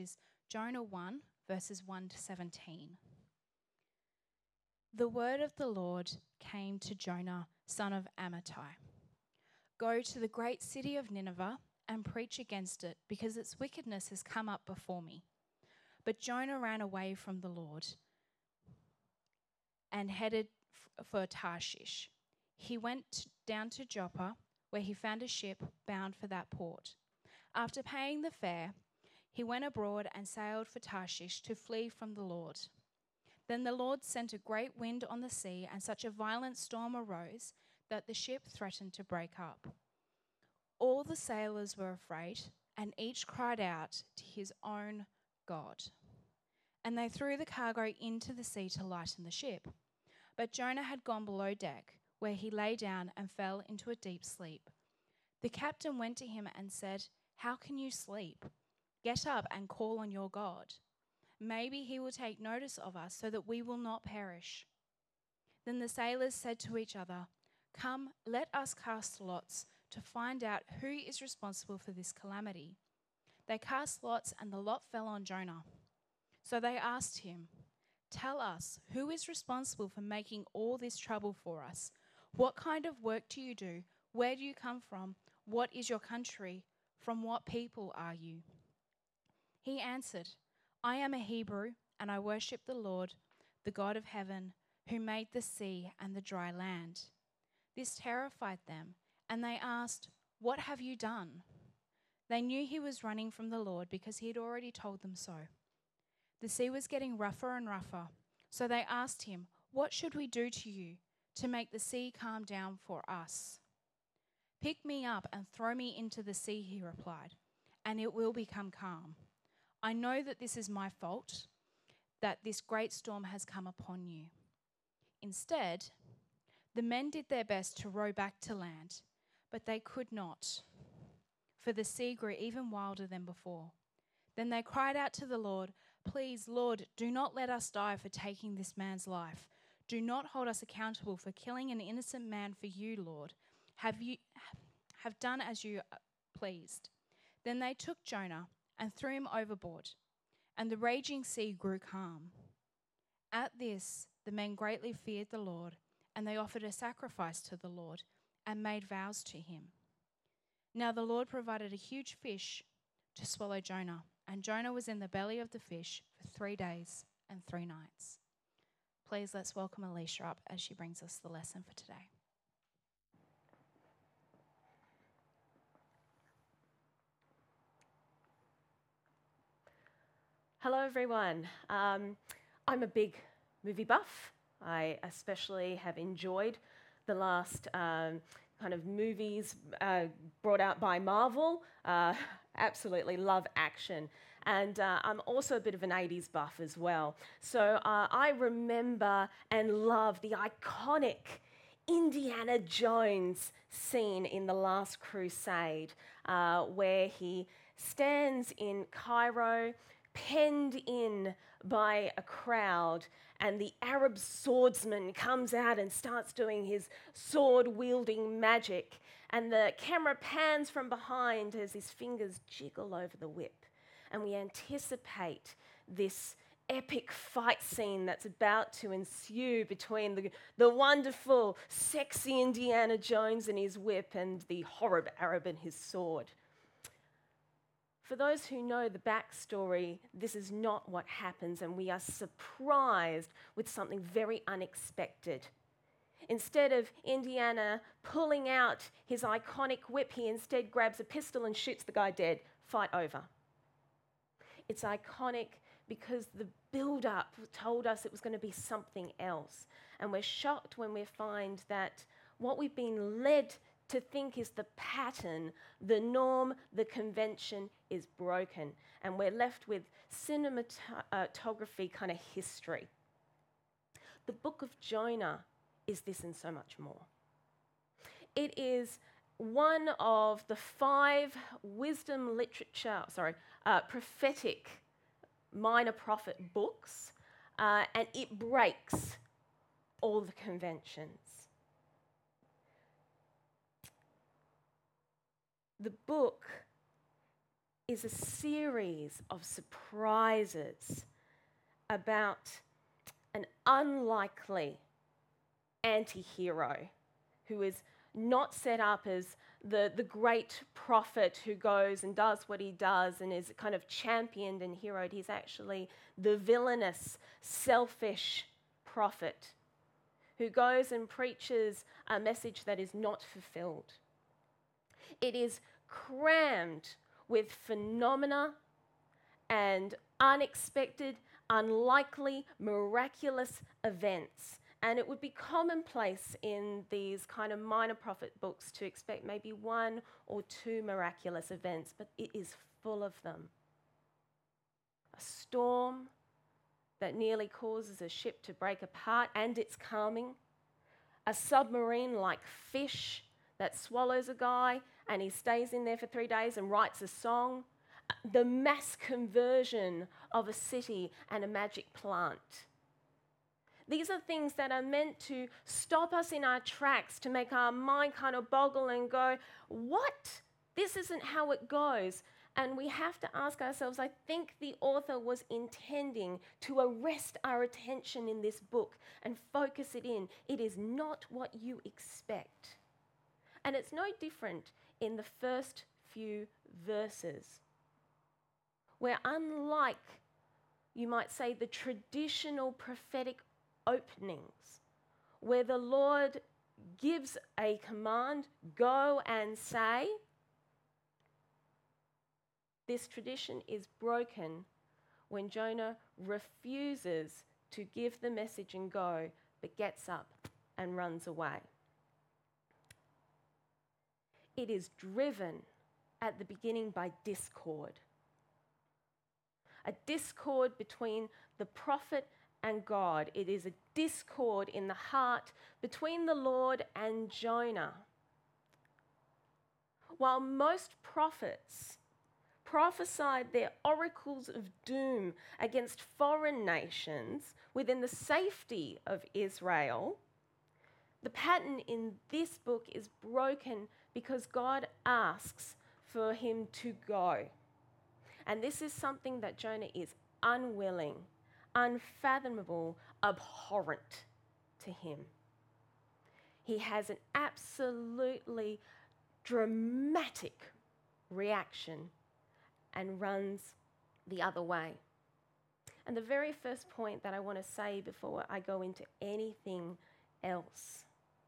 is Jonah 1, verses 1 to 17. The word of the Lord came to Jonah, son of Amittai. Go to the great city of Nineveh and preach against it, because its wickedness has come up before me. But Jonah ran away from the Lord and headed for Tarshish. He went down to Joppa, where he found a ship bound for that port. After paying the fare, he went abroad and sailed for Tarshish to flee from the Lord. Then the Lord sent a great wind on the sea, and such a violent storm arose that the ship threatened to break up. All the sailors were afraid, and each cried out to his own God. And they threw the cargo into the sea to lighten the ship. But Jonah had gone below deck, where he lay down and fell into a deep sleep. The captain went to him and said, "How can you sleep? Get up and call on your God. Maybe he will take notice of us so that we will not perish." Then the sailors said to each other, "Come, let us cast lots to find out who is responsible for this calamity." They cast lots, and the lot fell on Jonah. So they asked him, "Tell us, who is responsible for making all this trouble for us? What kind of work do you do? Where do you come from? What is your country? From what people are you?" He answered, "I am a Hebrew, and I worship the Lord, the God of heaven, who made the sea and the dry land." This terrified them, and they asked, "What have you done?" They knew he was running from the Lord because he had already told them so. The sea was getting rougher and rougher, so they asked him, "What should we do to you to make the sea calm down for us?" "Pick me up and throw me into the sea," he replied, "and it will become calm. I know that this is my fault, that this great storm has come upon you." Instead, the men did their best to row back to land, but they could not, for the sea grew even wilder than before. Then they cried out to the Lord, "Please, Lord, do not let us die for taking this man's life. Do not hold us accountable for killing an innocent man, for you, Lord, have done as you pleased." Then they took Jonah and threw him overboard, and the raging sea grew calm. At this, the men greatly feared the Lord, and they offered a sacrifice to the Lord and made vows to him. Now the Lord provided a huge fish to swallow Jonah, and Jonah was in the belly of the fish for 3 days and 3 nights. Please let's welcome Alicia up as she brings us the lesson for today. Hello, everyone. I'm a big movie buff. I especially have enjoyed the last kind of movies brought out by Marvel. Absolutely love action. And I'm also a bit of an 80s buff as well. So I remember and love the iconic Indiana Jones scene in The Last Crusade, where he stands in Cairo, penned in by a crowd, and the Arab swordsman comes out and starts doing his sword-wielding magic, and the camera pans from behind as his fingers jiggle over the whip, and we anticipate this epic fight scene that's about to ensue between the wonderful, sexy Indiana Jones and his whip and the horrid Arab and his sword. For those who know the backstory, this is not what happens, and we are surprised with something very unexpected. Instead of Indiana pulling out his iconic whip, he instead grabs a pistol and shoots the guy dead. Fight over. It's iconic because the build-up told us it was going to be something else, and we're shocked when we find that what we've been led to think is the pattern, the norm, the convention is broken, and we're left with cinematography kind of history. The book of Jonah is this and so much more. It is one of the 5 prophetic minor prophet books, and it breaks all the conventions. The book is a series of surprises about an unlikely anti-hero who is not set up as the great prophet who goes and does what he does and is kind of championed and heroed. He's actually the villainous, selfish prophet who goes and preaches a message that is not fulfilled. It is crammed with phenomena and unexpected, unlikely, miraculous events. And it would be commonplace in these kind of minor prophet books to expect maybe one or two miraculous events, but it is full of them. A storm that nearly causes a ship to break apart, and it's calming. A submarine like fish that swallows a guy and he stays in there for 3 days and writes a song. The mass conversion of a city and a magic plant. These are things that are meant to stop us in our tracks, to make our mind kind of boggle and go, what? This isn't how it goes. And we have to ask ourselves, I think the author was intending to arrest our attention in this book and focus it in. It is not what you expect. And it's no different in the first few verses, where unlike, you might say, the traditional prophetic openings, where the Lord gives a command, go and say, this tradition is broken when Jonah refuses to give the message and go, but gets up and runs away. It is driven at the beginning by discord. A discord between the prophet and God. It is a discord in the heart between the Lord and Jonah. While most prophets prophesied their oracles of doom against foreign nations within the safety of Israel, the pattern in this book is broken because God asks for him to go. And this is something that Jonah is unwilling, unfathomable, abhorrent to him. He has an absolutely dramatic reaction and runs the other way. And the very first point that I want to say before I go into anything else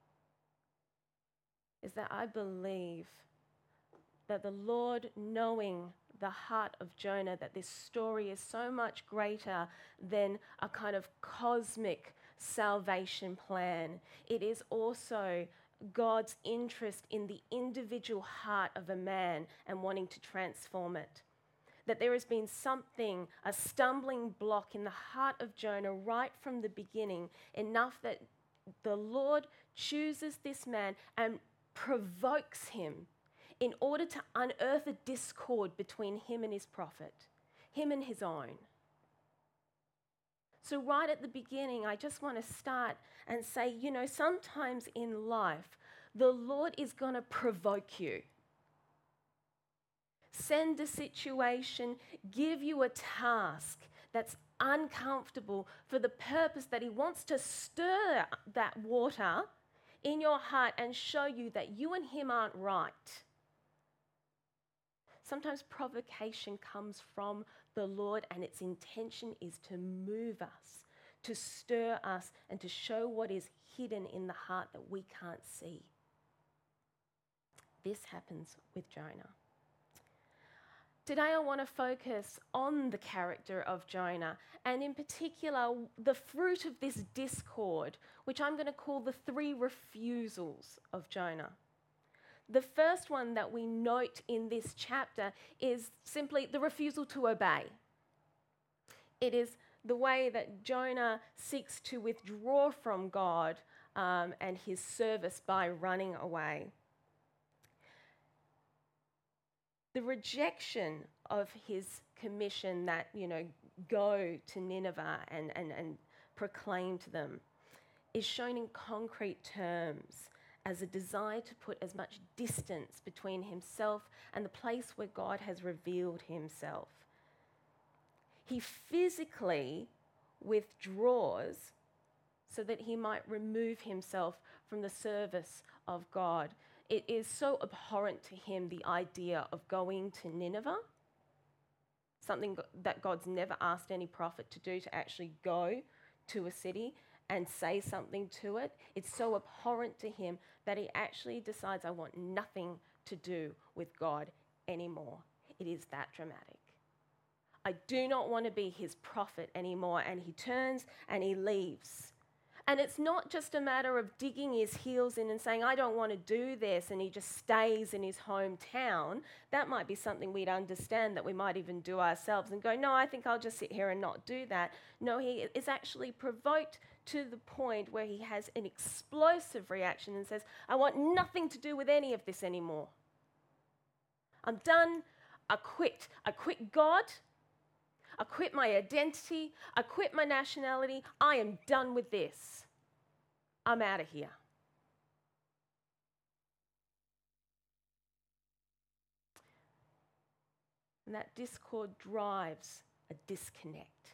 is that I believe that the Lord, knowing the heart of Jonah, that this story is so much greater than a kind of cosmic salvation plan. It is also God's interest in the individual heart of a man and wanting to transform it. That there has been something, a stumbling block in the heart of Jonah right from the beginning, enough that the Lord chooses this man and provokes him in order to unearth a discord between him and his prophet, him and his own. So right at the beginning, I just want to start and say, sometimes in life, the Lord is going to provoke you. Send a situation, give you a task that's uncomfortable for the purpose that he wants to stir that water in your heart and show you that you and him aren't right. Sometimes provocation comes from the Lord and its intention is to move us, to stir us, and to show what is hidden in the heart that we can't see. This happens with Jonah. Today I want to focus on the character of Jonah, and in particular the fruit of this discord, which I'm going to call the 3 refusals of Jonah. The first one that we note in this chapter is simply the refusal to obey. It is the way that Jonah seeks to withdraw from God and his service by running away. The rejection of his commission that, go to Nineveh and proclaim to them is shown in concrete terms as a desire to put as much distance between himself and the place where God has revealed himself. He physically withdraws so that he might remove himself from the service of God. It is so abhorrent to him, the idea of going to Nineveh, something that God's never asked any prophet to do, to actually go to a city and say something to it. It's so abhorrent to him that he actually decides, I want nothing to do with God anymore. It is that dramatic. I do not want to be his prophet anymore. And he turns and he leaves. And it's not just a matter of digging his heels in and saying, I don't want to do this, and he just stays in his hometown. That might be something we'd understand, that we might even do ourselves and go, no, I think I'll just sit here and not do that. No, he is actually provoked to the point where he has an explosive reaction and says, I want nothing to do with any of this anymore. I'm done. I quit. I quit God. I quit my identity. I quit my nationality. I am done with this. I'm out of here. And that discord drives a disconnect,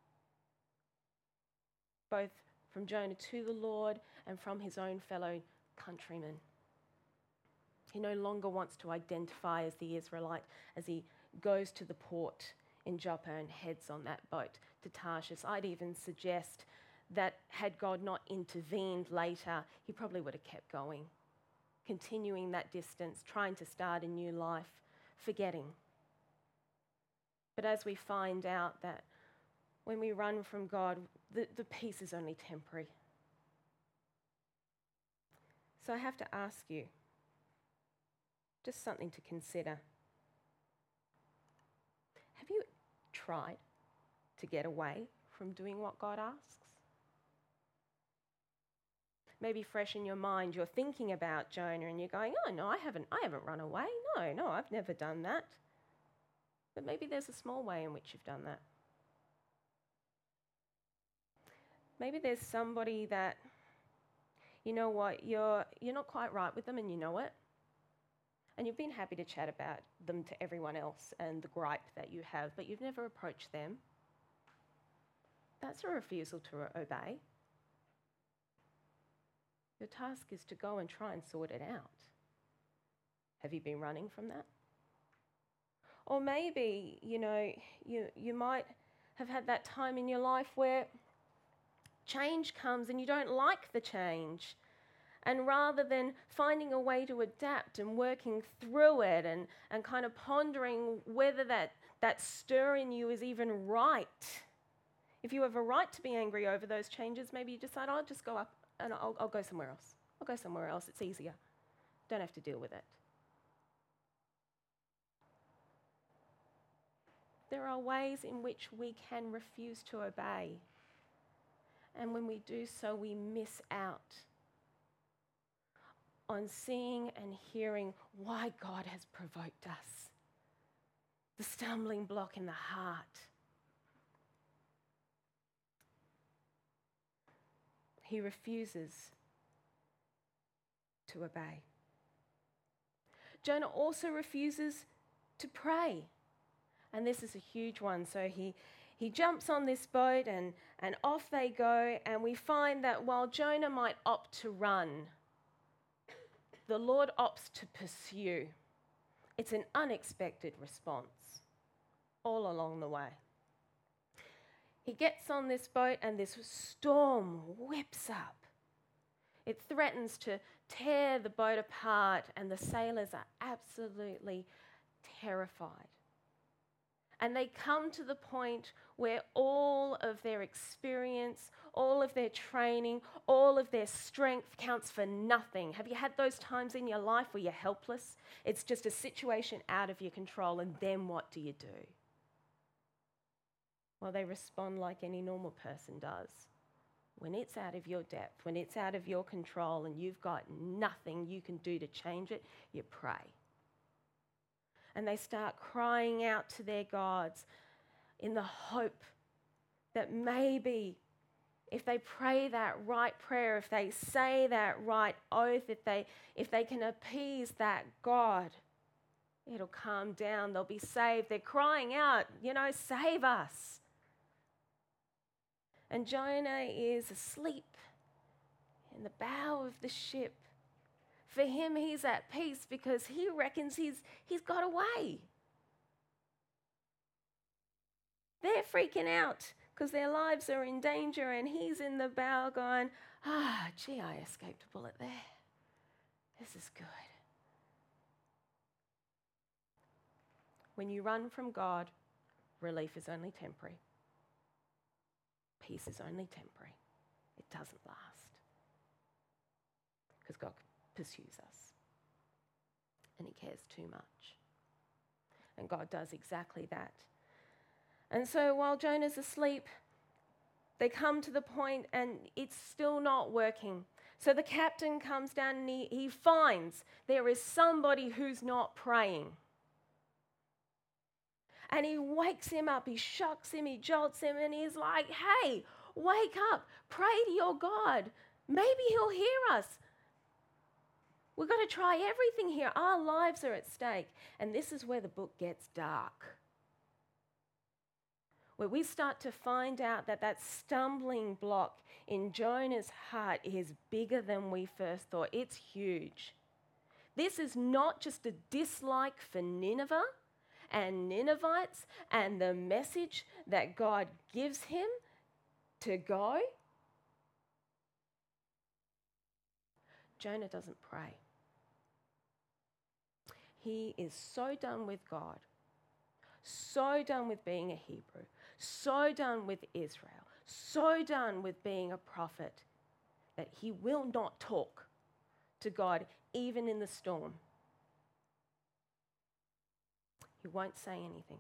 both from Jonah to the Lord and from his own fellow countrymen. He no longer wants to identify as the Israelite as he goes to the port in Joppa and heads on that boat to Tarshish. I'd even suggest that had God not intervened later, he probably would have kept going, continuing that distance, trying to start a new life, forgetting. But as we find out that when we run from God, the peace is only temporary. So I have to ask you, just something to consider. Have you tried to get away from doing what God asks? Maybe fresh in your mind, you're thinking about Jonah and you're going, oh no, I haven't run away. No, I've never done that. But maybe there's a small way in which you've done that. Maybe there's somebody that, you know what, you're not quite right with them and you know it. And you've been happy to chat about them to everyone else and the gripe that you have, but you've never approached them. That's a refusal to obey. Your task is to go and try and sort it out. Have you been running from that? Or maybe, you might have had that time in your life where change comes and you don't like the change. And rather than finding a way to adapt and working through it and kind of pondering whether that stir in you is even right, if you have a right to be angry over those changes, maybe you decide, I'll just go up and I'll go somewhere else. I'll go somewhere else. It's easier. Don't have to deal with it. There are ways in which we can refuse to obey. And when we do so, we miss out on seeing and hearing why God has provoked us. The stumbling block in the heart. He refuses to obey. Jonah also refuses to pray. And this is a huge one. So he jumps on this boat and off they go. And we find that while Jonah might opt to run, the Lord opts to pursue. It's an unexpected response all along the way. He gets on this boat and this storm whips up. It threatens to tear the boat apart and the sailors are absolutely terrified. And they come to the point where all of their experience, all of their training, all of their strength counts for nothing. Have you had those times in your life where you're helpless? It's just a situation out of your control, and then what do you do? Well, they respond like any normal person does. When it's out of your depth, when it's out of your control and you've got nothing you can do to change it, you pray. And they start crying out to their gods in the hope that maybe if they pray that right prayer, if they say that right oath, if they can appease that God, it'll calm down. They'll be saved. They're crying out, save us. And Jonah is asleep in the bow of the ship. For him, he's at peace because he reckons he's got away. They're freaking out because their lives are in danger, and he's in the bow going, gee, I escaped a bullet there. This is good. When you run from God, relief is only temporary. Peace is only temporary. It doesn't last. Because God pursues us. And he cares too much. And God does exactly that. And so while Jonah's asleep, they come to the point and it's still not working. So the captain comes down and he finds there is somebody who's not praying. And he wakes him up, he shocks him, he jolts him, and he's like, hey, wake up, pray to your God. Maybe he'll hear us. We've got to try everything here. Our lives are at stake. And this is where the book gets dark. Where we start to find out that stumbling block in Jonah's heart is bigger than we first thought. It's huge. This is not just a dislike for Nineveh and Ninevites and the message that God gives him to go. Jonah doesn't pray. He is so done with God, so done with being a Hebrew, so done with Israel, so done with being a prophet, that he will not talk to God even in the storm. He won't say anything.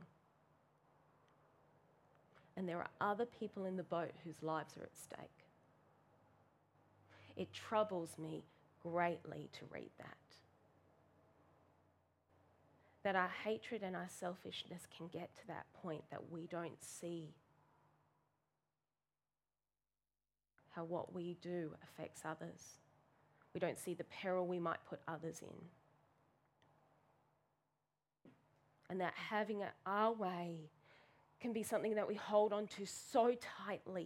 And there are other people in the boat whose lives are at stake. It troubles me greatly to read that. That our hatred and our selfishness can get to that point that we don't see how what we do affects others. We don't see the peril we might put others in. And that having it our way can be something that we hold on to so tightly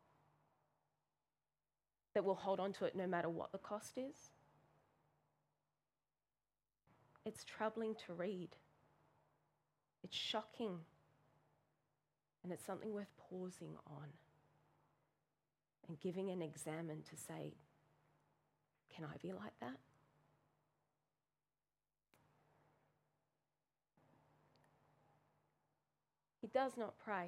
that we'll hold on to it no matter what the cost is. It's troubling to read. It's shocking. And it's something worth pausing on and giving an examine to say, can I be like that? He does not pray.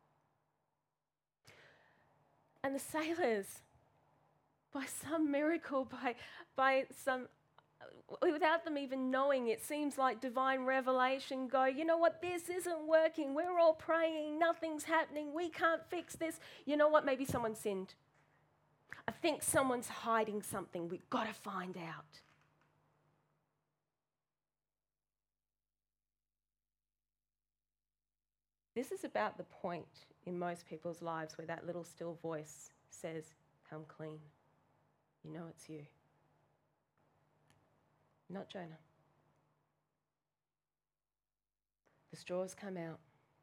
And the sailors, by some miracle, by some, without them even knowing, it seems like divine revelation, go, you know what, this isn't working. We're all praying. Nothing's happening. We can't fix this. You know what, maybe someone sinned. I think someone's hiding something. We've got to find out. This is about the point in most people's lives where that little still voice says, come clean. You know it's you. Not Jonah. The straws come out.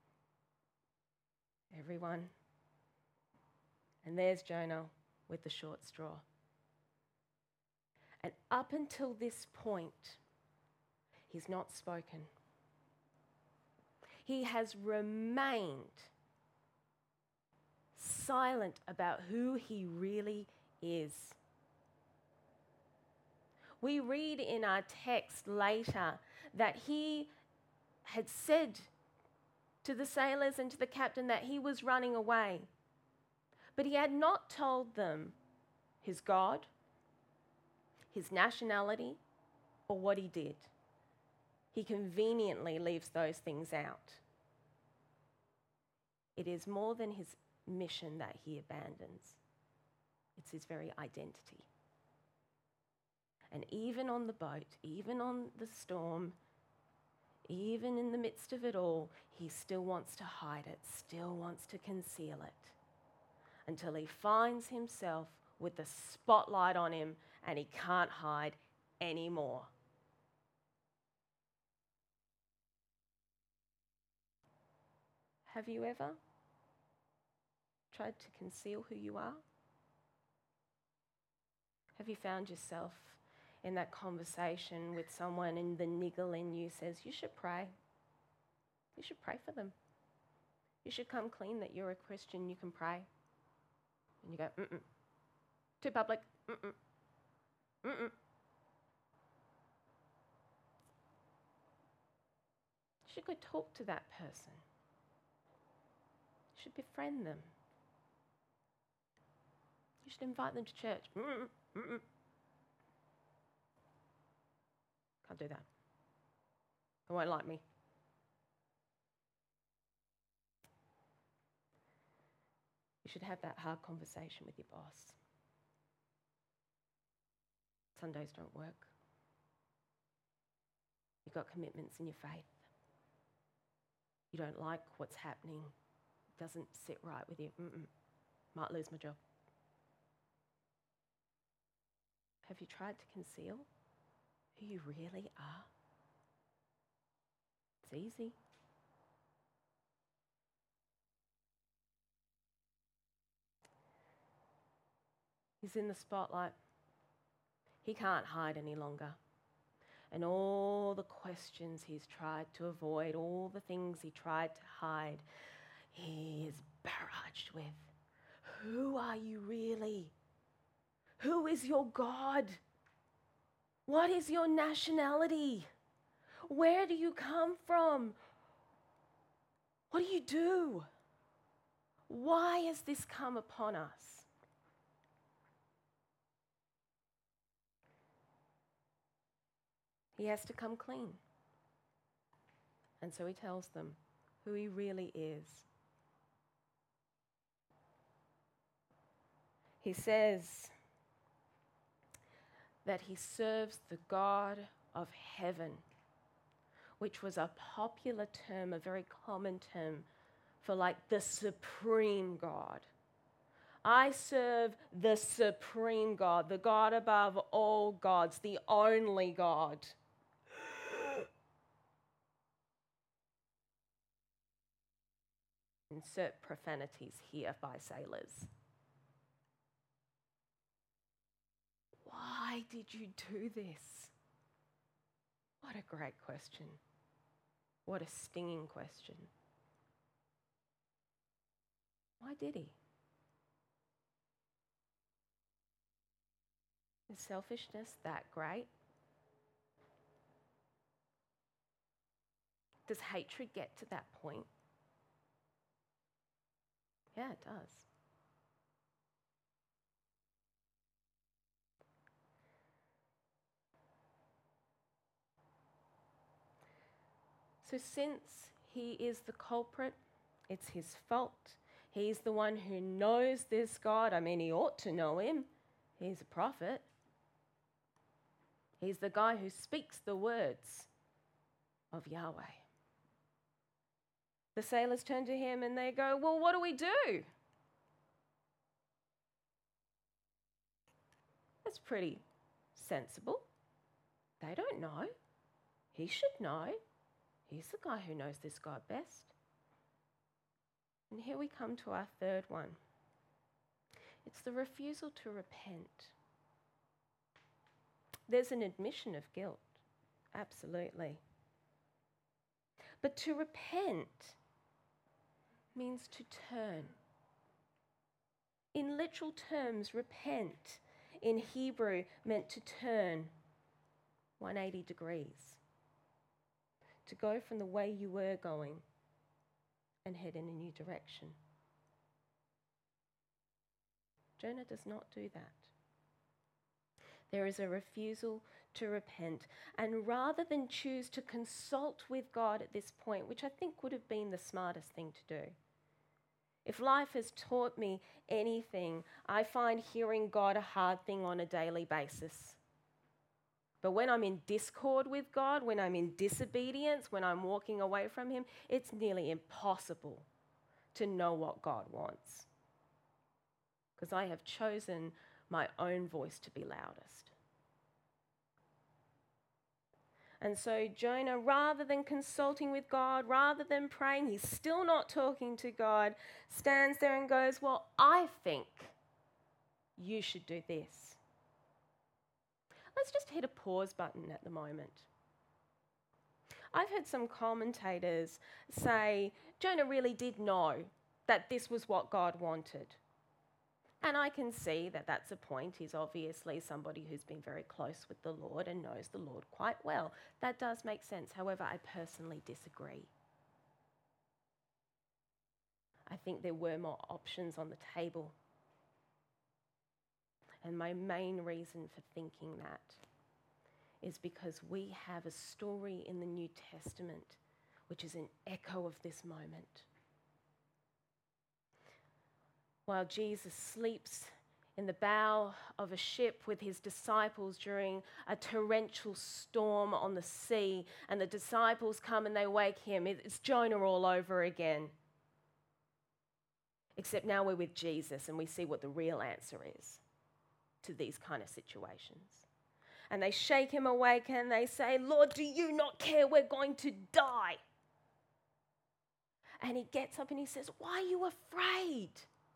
Everyone. And there's Jonah with the short straw. And up until this point, he's not spoken. He has remained silent about who he really is. We read in our text later that he had said to the sailors and to the captain that he was running away. But he had not told them his God, his nationality, or what he did. He conveniently leaves those things out. It is more than his mission that he abandons. It's his very identity. And even on the boat, even on the storm, even in the midst of it all, he still wants to hide it, still wants to conceal it. until he finds himself with the spotlight on him and he can't hide anymore. Have you ever tried to conceal who you are? Have you found yourself in that conversation with someone and the niggle in you says, you should pray. You should pray for them. You should come clean that you're a Christian, you can pray. And you go, too public, You should go talk to that person. You should befriend them. You should invite them to church. Can't do that. They won't like me. You should have that hard conversation with your boss. Sundays don't work. You've got commitments in your faith. You don't like what's happening. It doesn't sit right with you. Might lose my job. Have you tried to conceal who you really are? It's easy. He's in the spotlight. He can't hide any longer. And all the questions he's tried to avoid, all the things he tried to hide, he is barraged with. Who are you really? Who is your God? What is your nationality? Where do you come from? What do you do? Why has this come upon us? He has to come clean. And so he tells them who he really is. He says that he serves the God of heaven, which was a popular term, a very common term for like the supreme God. I serve the supreme God, the God above all gods, the only God. Insert profanities here by sailors. Why did you do this? What a great question. What a stinging question. Why did he? Is selfishness that great? Does hatred get to that point? Yeah, it does. So since he is the culprit, it's his fault. He's the one who knows this God. I mean, he ought to know him. He's a prophet. He's the guy who speaks the words of Yahweh. The sailors turn to him and they go, well, what do we do? That's pretty sensible. They don't know. He should know. He's the guy who knows this God best. And here we come to our third one. It's the refusal to repent. There's an admission of guilt, absolutely. But to repent means to turn. In literal terms, repent in Hebrew meant to turn 180 degrees. To go from the way you were going and head in a new direction. Jonah does not do that. There is a refusal to repent. And rather than choose to consult with God at this point, which I think would have been the smartest thing to do, if life has taught me anything, I find hearing God a hard thing on a daily basis. But when I'm in discord with God, when I'm in disobedience, when I'm walking away from him, it's nearly impossible to know what God wants. because I have chosen my own voice to be loudest. And so Jonah, rather than consulting with God, rather than praying, he's still not talking to God, stands there and goes, well, I think you should do this. Let's just hit a pause button at the moment. I've heard some commentators say Jonah really did know that this was what God wanted. And I can see that that's a point. He's obviously somebody who's been very close with the Lord and knows the Lord quite well. That does make sense. However, I personally disagree. I think there were more options on the table. And my main reason for thinking that is because we have a story in the New Testament which is an echo of this moment. While Jesus sleeps in the bow of a ship with his disciples during a torrential storm on the sea, and the disciples come and they wake him, it's Jonah all over again. Except now we're with Jesus and we see what the real answer is to these kind of situations. And they shake him awake and they say, Lord, do you not care we're going to die? And he gets up and he says, why are you afraid?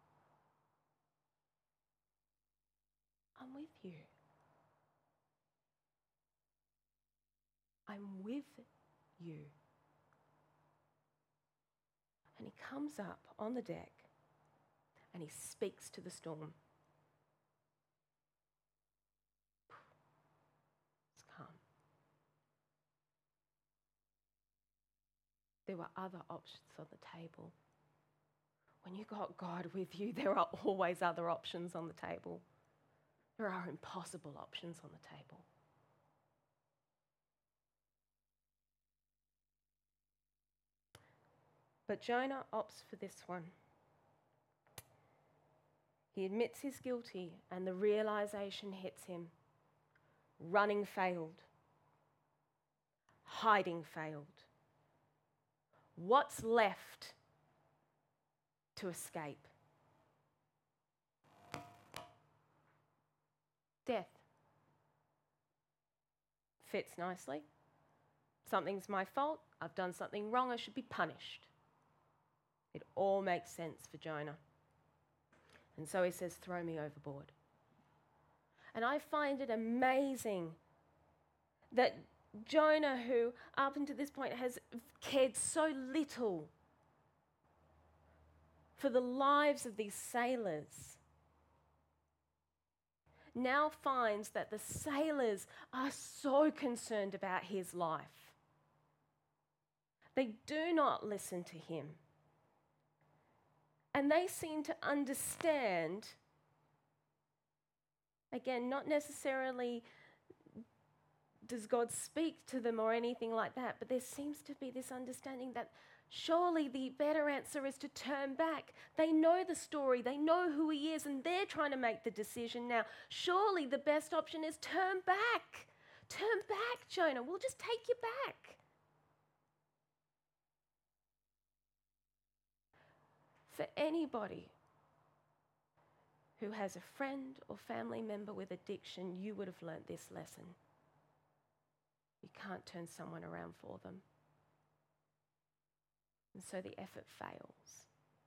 I'm with you. I'm with you. And he comes up on the deck and he speaks to the storm. It's calm. There were other options on the table. When you got God with you, there are always other options on the table. There are impossible options on the table. But Jonah opts for this one. He admits he's guilty and the realization hits him. Running failed. Hiding failed. What's left to escape? Death. Fits nicely. Something's my fault. I've done something wrong. I should be punished. It all makes sense for Jonah. And so he says, throw me overboard. And I find it amazing that Jonah, who up until this point has cared so little for the lives of these sailors, now finds that the sailors are so concerned about his life. They do not listen to him. And they seem to understand, again, not necessarily does God speak to them or anything like that, but there seems to be this understanding that surely the better answer is to turn back. They know the story, they know who he is, and they're trying to make the decision now. Surely the best option is turn back. Turn back, Jonah. We'll just take you back. For anybody who has a friend or family member with addiction, you would have learnt this lesson. You can't turn someone around for them. And so the effort fails.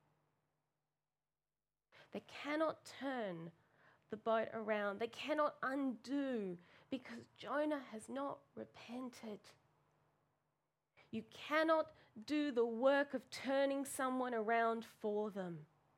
They cannot turn the boat around. They cannot undo because Jonah has not repented. You cannot do the work of turning someone around for them.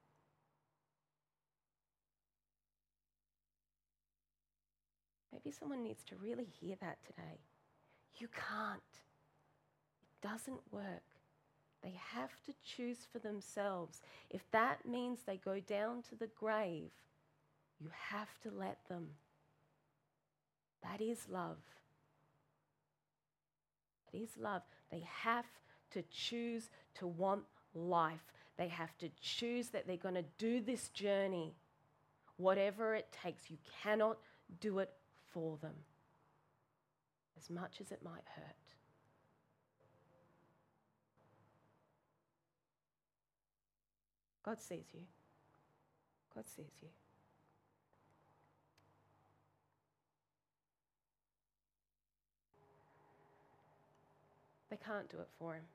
Maybe someone needs to really hear that today. You can't. It doesn't work. They have to choose for themselves. If that means they go down to the grave, you have to let them. That is love. It is love. They have to choose to want life. They have to choose that they're going to do this journey, whatever it takes. You cannot do it for them, as much as it might hurt. God sees you. God sees you. They can't do it for him.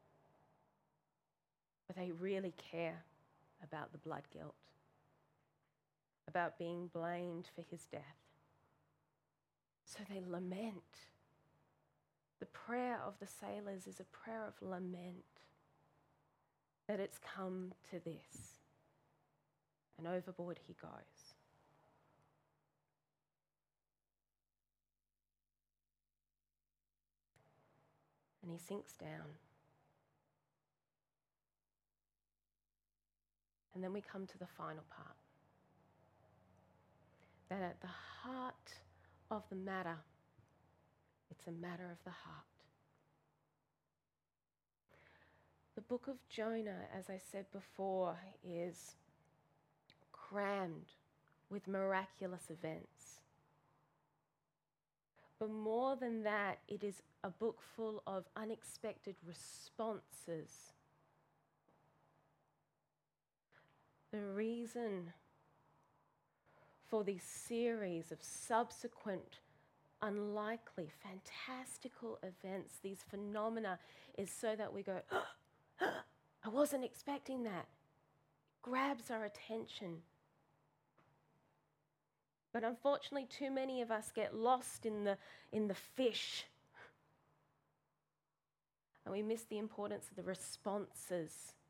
But they really care about the blood guilt, about being blamed for his death. So they lament. The prayer of the sailors is a prayer of lament, that it's come to this. And overboard he goes. And he sinks down. And then we come to the final part. That at the heart of the matter, it's a matter of the heart. The book of Jonah, as I said before, is crammed with miraculous events. But more than that, it is a book full of unexpected responses. The reason for this series of subsequent, unlikely, fantastical events, these phenomena, is so that we go, I wasn't expecting that. Grabs our attention. But unfortunately, too many of us get lost in the fish. And we miss the importance of the responses.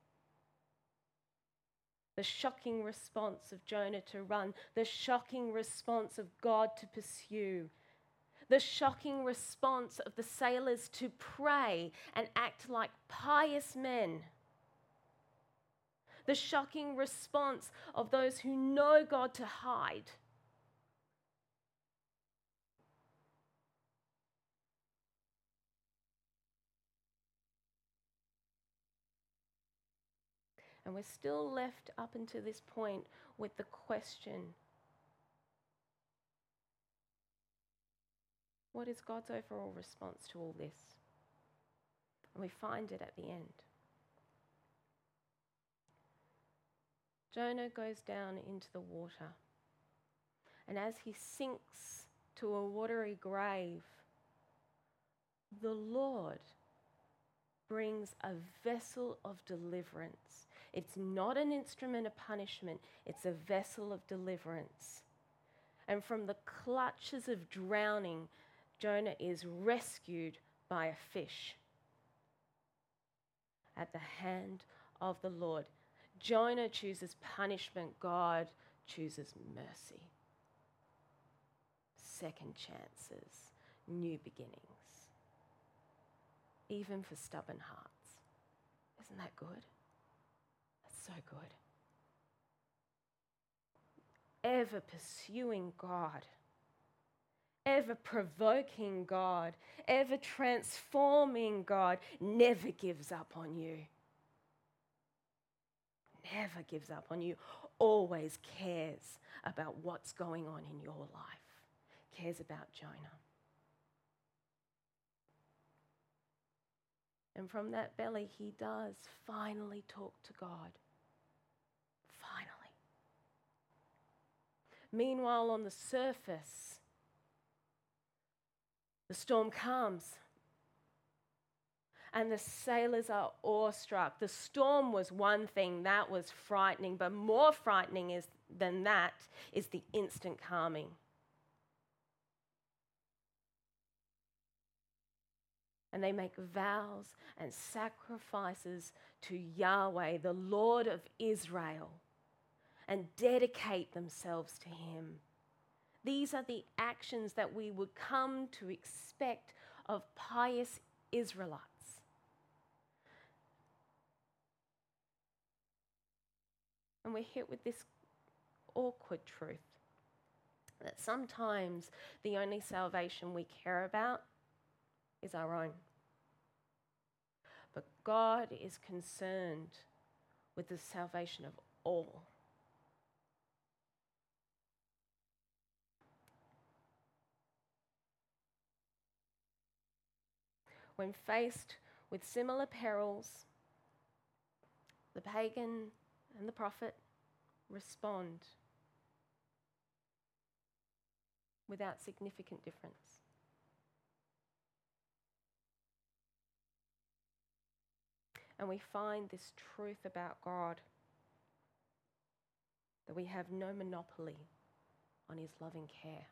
The shocking response of Jonah to run, the shocking response of God to pursue, the shocking response of the sailors to pray and act like pious men, the shocking response of those who know God to hide. And we're still left up until this point with the question, what is God's overall response to all this? And we find it at the end. Jonah goes down into the water, and as he sinks to a watery grave, the Lord brings a vessel of deliverance. It's not an instrument of punishment, it's a vessel of deliverance. And from the clutches of drowning, Jonah is rescued by a fish at the hand of the Lord. Jonah chooses punishment, God chooses mercy. Second chances, new beginnings, even for stubborn hearts. Isn't that good? That's so good. Ever pursuing God, ever provoking God, ever transforming God, never gives up on you. Never gives up on you, always cares about what's going on in your life, cares about Jonah. And from that belly, he does finally talk to God. Finally. Meanwhile, on the surface, the storm calms. And the sailors are awestruck. The storm was one thing, that was frightening, but more frightening than that is the instant calming. And they make vows and sacrifices to Yahweh, the Lord of Israel, and dedicate themselves to him. These are the actions that we would come to expect of pious Israelites. And we're hit with this awkward truth that sometimes the only salvation we care about is our own. But God is concerned with the salvation of all. When faced with similar perils, the pagan and the prophet respond without significant difference. and we find this truth about God, that we have no monopoly on his loving care.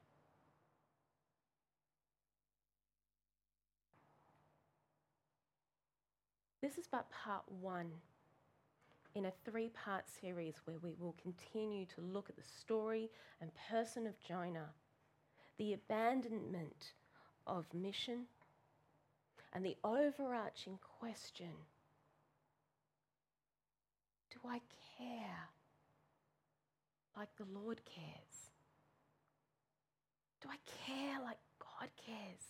This is but part one in a 3-part series where we will continue to look at the story and person of Jonah, the abandonment of mission, and the overarching question, do I care like the Lord cares? Do I care like God cares?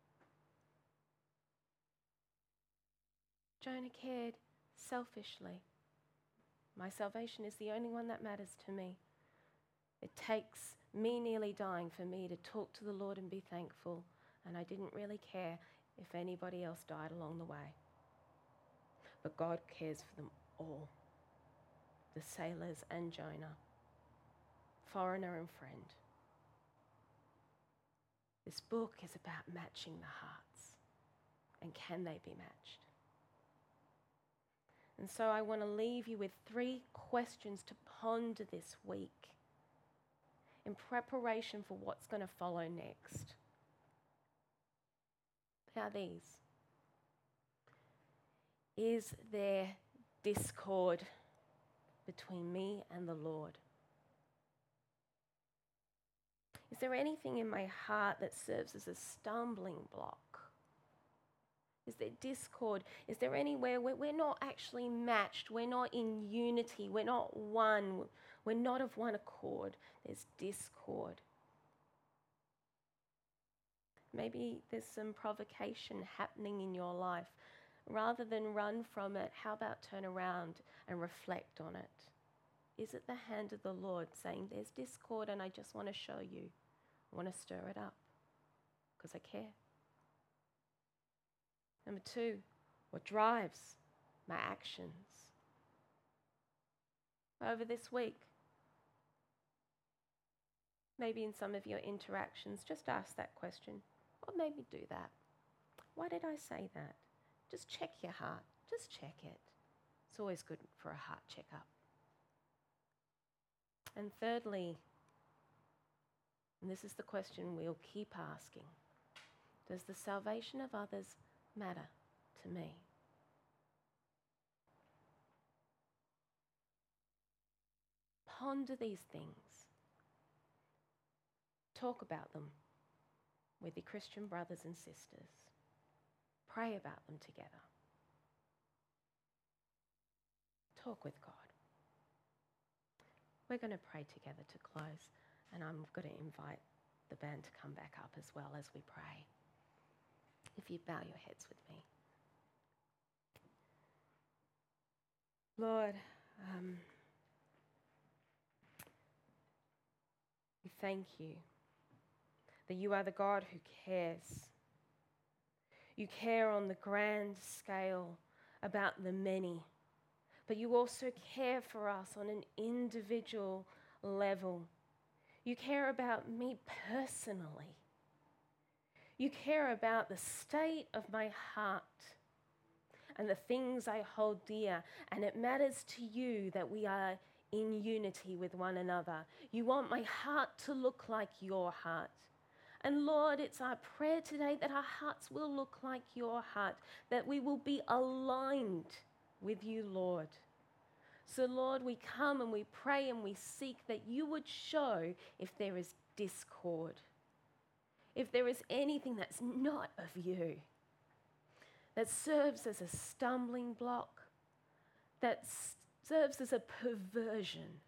Jonah cared selfishly. My salvation is the only one that matters to me. It takes me nearly dying for me to talk to the Lord and be thankful, and I didn't really care if anybody else died along the way. But God cares for them all, the sailors and Jonah, foreigner and friend. This book is about matching the hearts, and can they be matched? And so I want to leave you with 3 questions to ponder this week in preparation for what's going to follow next. They are these. Is there discord between me and the Lord? Is there anything in my heart that serves as a stumbling block? Is there discord? Is there anywhere where we're not actually matched? We're not in unity. We're not one. We're not of one accord. There's discord. Maybe there's some provocation happening in your life. Rather than run from it, how about turn around and reflect on it? Is it the hand of the Lord saying, there's discord and I just want to show you. I want to stir it up because I care. Number 2, what drives my actions? Over this week, maybe in some of your interactions, just ask that question. What made me do that? Why did I say that? Just check your heart. Just check it. It's always good for a heart checkup. And thirdly, and this is the question we'll keep asking, does the salvation of others matter to me? Ponder these things. Talk about them with your Christian brothers and sisters. Pray about them together. Talk with God. We're going to pray together to close, and I'm going to invite the band to come back up as well as we pray. If you bow your heads with me. Lord, we thank you that you are the God who cares. You care on the grand scale about the many, but you also care for us on an individual level. You care about me personally. You care about the state of my heart and the things I hold dear, and it matters to you that we are in unity with one another. You want my heart to look like your heart. And Lord, it's our prayer today that our hearts will look like your heart, that we will be aligned with you, Lord. So Lord, we come and we pray and we seek that you would show if there is discord, if there is anything that's not of you, that serves as a stumbling block, that serves as a perversion.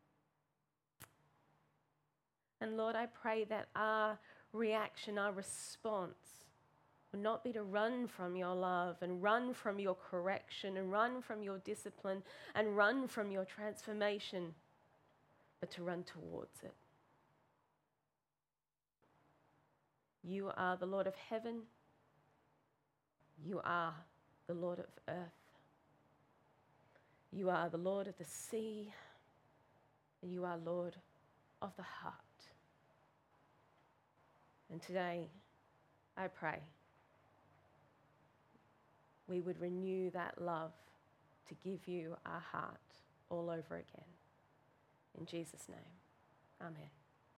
And Lord, I pray that our reaction, our response will not be to run from your love and run from your correction and run from your discipline and run from your transformation, but to run towards it. You are the Lord of heaven. You are the Lord of earth. You are the Lord of the sea. And you are Lord of the heart. And today, I pray we would renew that love to give you our heart all over again. In Jesus' name, amen.